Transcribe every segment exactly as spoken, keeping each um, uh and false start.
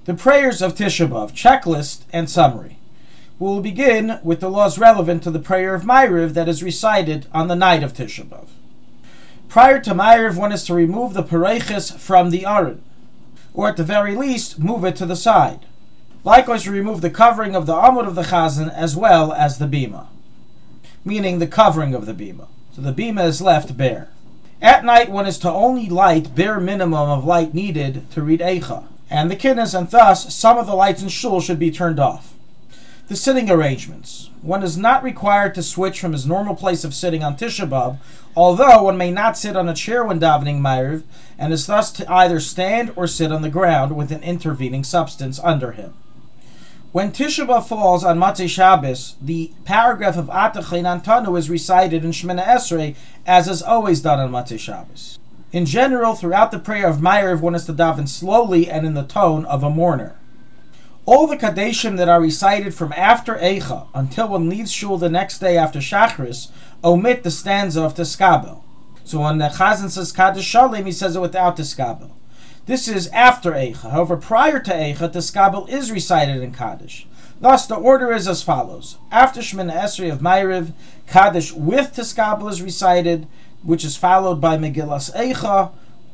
The prayers of Tisha B'Av, checklist and summary. We will begin with the laws relevant to the prayer of Ma'ariv that is recited on the night of Tisha B'Av. Prior to Ma'ariv, one is to remove the pareiches from the aron, or at the very least, move it to the side. Likewise, remove the covering of the amud of the chazan as well as the bima, meaning the covering of the bima. So the bima is left bare. At night, one is to only light bare minimum of light needed to read Eicha and the kinnis, and thus some of the lights in shul should be turned off. The sitting arrangements. One is not required to switch from his normal place of sitting on Tisha B'Av, although one may not sit on a chair when davening Ma'ariv, and is thus to either stand or sit on the ground with an intervening substance under him. When Tisha B'Av falls on Motzei Shabbos, the paragraph of Atach Tanu is recited in Shemona Esrei, as is always done on Motzei Shabbos. In general, throughout the prayer of Ma'ariv, one is to daven slowly and in the tone of a mourner. All the Kadeshim that are recited from after Eicha until one leaves shul the next day after Shachris omit the stanza of Teskabel. So when the Chazan says Kaddish Shalem, he says it without Teskabel. This is after Eicha. However, prior to Eicha, Teskabel is recited in Kaddish. Thus, the order is as follows. After Shemona Esrei of Ma'ariv, Kaddish with Teskabel is recited, which is followed by Megillas Eicha,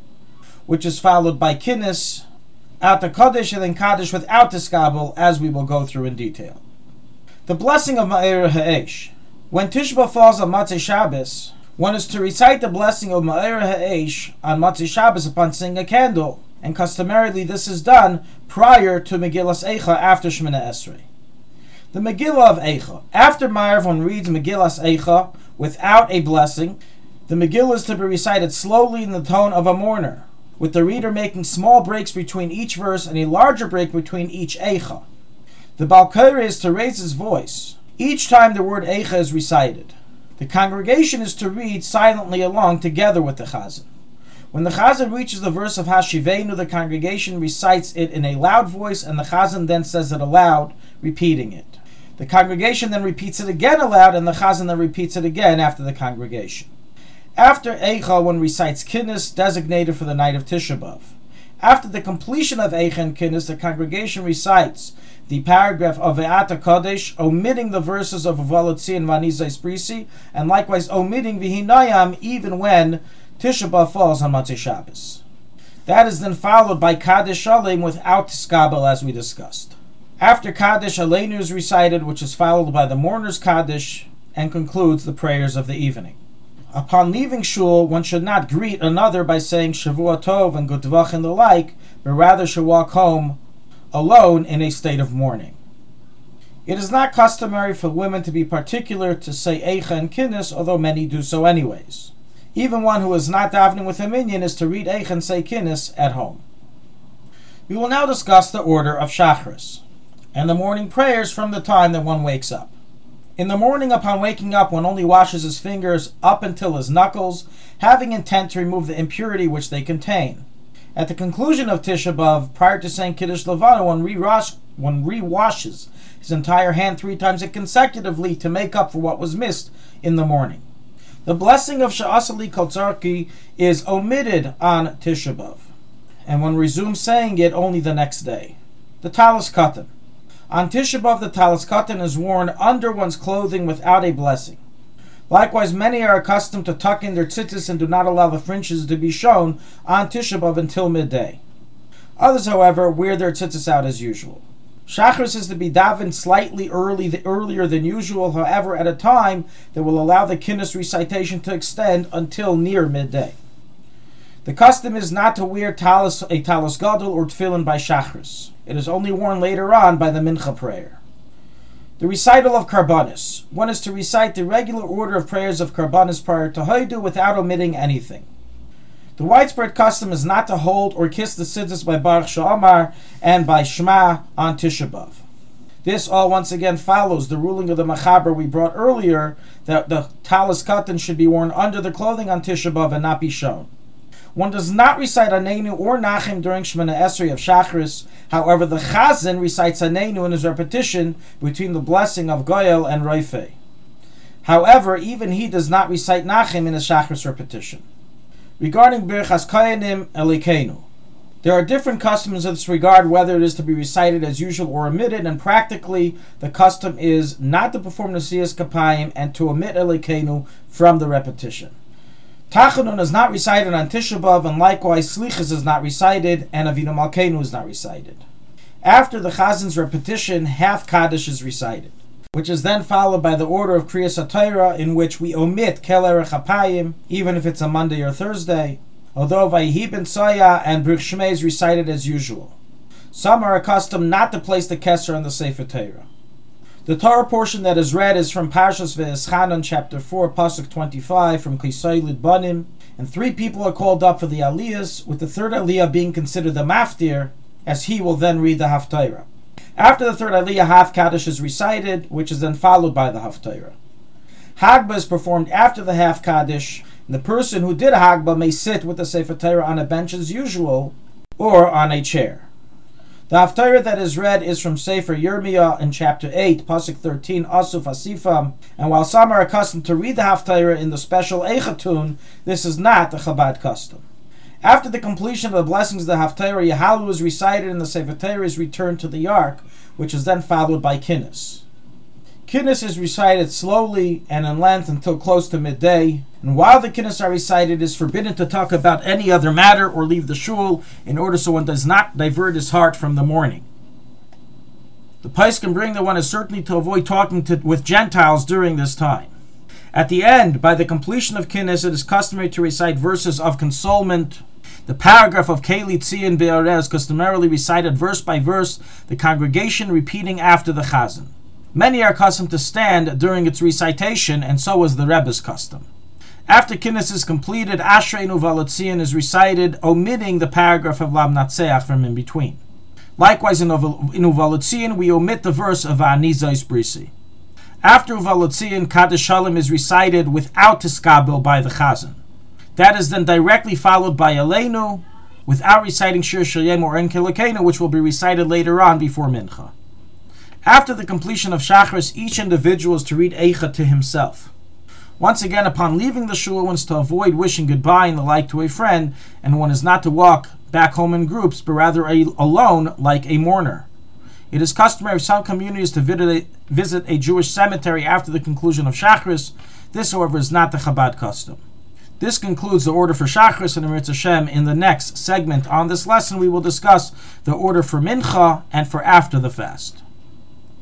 which is followed by Kinnis, at the Kaddish, and then Kaddish without Teskabel, as we will go through in detail. The blessing of Ma'er Ha'esh. When Tisha B'Av falls on Motzei Shabbos, one is to recite the blessing of Ma'er Ha'esh on Motzei Shabbos upon seeing a candle, and customarily this is done prior to Megillas Eicha after Shemona Esrei. The Megillah of Eicha. After Ma'ariv, one reads Megillas Eicha without a blessing. The Megillah is to be recited slowly in the tone of a mourner, with the reader making small breaks between each verse and a larger break between each Eicha. The Baal Koreh is to raise his voice each time the word Eicha is recited. The congregation is to read silently along together with the Chazan. When the Chazan reaches the verse of Hashivenu, the congregation recites it in a loud voice, and the Chazan then says it aloud, repeating it. The congregation then repeats it again aloud, and the Chazan then repeats it again after the congregation. After Eicha, one recites Kinnis, designated for the night of Tisha B'Av. After the completion of Eicha and Kinnis, the congregation recites the paragraph of Ve'ata Kodesh, omitting the verses of Uvalotzi and Vanizais Brisi, and likewise omitting Vihinayam even when Tisha B'Av falls on Motzei Shabbos. That is then followed by Kaddish Shalem without Teskabel, as we discussed. After Kaddish, Aleinu is recited, which is followed by the mourner's Kaddish, and concludes the prayers of the evening. Upon leaving shul, one should not greet another by saying Shavua Tov and Good Tvach and the like, but rather should walk home alone in a state of mourning. It is not customary for women to be particular to say Eicha and Kinnis, although many do so anyways. Even one who is not davening with a minyan is to read Eicha and say Kinnis at home. We will now discuss the order of Shachris and the morning prayers from the time that one wakes up. In the morning, upon waking up, one only washes his fingers up until his knuckles, having intent to remove the impurity which they contain. At the conclusion of Tisha B'Av, prior to saying Kiddush Levana, one, re-wash, one re-washes his entire hand three times consecutively to make up for what was missed in the morning. The blessing of Sha'asali Kotzarki is omitted on Tisha B'Av, and one resumes saying it only the next day. The Talis Katan. On Tisha B'Av, the Talis Katan is worn under one's clothing without a blessing. Likewise, many are accustomed to tuck in their tzitzis and do not allow the fringes to be shown on Tisha B'Av until midday. Others, however, wear their tzitzis out as usual. Shachris is to be davened slightly early, the, earlier than usual, however, at a time that will allow the Kinnis recitation to extend until near midday. The custom is not to wear talis, a talis gadol or tefillin by Shachris. It is only worn later on by the Mincha prayer. The recital of Karbanis. One is to recite the regular order of prayers of Karbanis prior to Haidu without omitting anything. The widespread custom is not to hold or kiss the siddur by Baruch Sha'amar and by Shema on Tisha B'Av. This all once again follows the ruling of the Machaber we brought earlier that the talis katan should be worn under the clothing on Tisha B'Av and not be shown. One does not recite Aneinu or Nachem during Shemona Esrei of Shachris. However, the Chazan recites Aneinu in his repetition between the blessing of Goyel and Reifei. However, even he does not recite Nachem in his Shachris repetition. Regarding Birchas Koyanim Elikenu, There are different customs in this regard, whether it is to be recited as usual or omitted, and practically the custom is not to perform Nesiyas Kapayim and to omit Elokeinu from the repetition. Tachanun is not recited on Tisha B'Av, and likewise Slichas is not recited, and Avinu Malkeinu is not recited. After the Chazin's repetition, half Kaddish is recited, which is then followed by the order of Kriyas HaTorah, in which we omit Kel Erech HaPayim, even if it's a Monday or Thursday, although Vayihi Ben Soya and Brit Shmei is recited as usual. Some are accustomed not to place the Keser on the Sefer Torah. The Torah portion that is read is from Parshas Ve'eschanan, chapter four, pasuk twenty-five, from Kisei Lidbanim, and three people are called up for the Aliyahs, with the third Aliyah being considered the Maftir, as he will then read the Haftarah. After the third Aliyah, half Kaddish is recited, which is then followed by the Haftarah. Hagba is performed after the half Kaddish. The person who did Hagba may sit with the Sefer Torah on a bench as usual, or on a chair. The Haftarah that is read is from Sefer Yirmiyah in chapter eight, pasuk thirteen, Asuf Asifam, and while some are accustomed to read the Haftarah in the special Eichatun, this is not the Chabad custom. After the completion of the blessings of the Haftarah, Yahalu is recited and the Sefer Torah is returned to the Ark, which is then followed by Kinnis. Kinnis is recited slowly and in length until close to midday, and while the Kinnis are recited, it is forbidden to talk about any other matter or leave the shul in order so one does not divert his heart from the mourning. The Poskim bring that one is certainly to avoid talking to, with Gentiles during this time. At the end, by the completion of Kinnis, it is customary to recite verses of consolement. The paragraph of Keli Tzion Be'areh is customarily recited verse by verse, the congregation repeating after the Chazan. Many are accustomed to stand during its recitation, and so is the Rebbe's custom. After Kinnis is completed, Ashreinu Uvalotzion is recited, omitting the paragraph of Lam Natseach from in between. Likewise, in Uvalotzion, we omit the verse of Anizais Brisi. After Uvalotzion, Kaddish Shalom is recited without Tiskabel by the Chazan. That is then directly followed by Aleinu, without reciting Shir Shayim or Enki Elokeinu, which will be recited later on before Mincha. After the completion of Shachris, each individual is to read Eicha to himself. Once again, upon leaving the shul, one is to avoid wishing goodbye and the like to a friend, and one is not to walk back home in groups, but rather a, alone like a mourner. It is customary for some communities to visit a, visit a Jewish cemetery after the conclusion of Shachris. This, however, is not the Chabad custom. This concludes the order for Shachris and Eretz Hashem. In the next segment on this lesson, we will discuss the order for Mincha and for after the fast.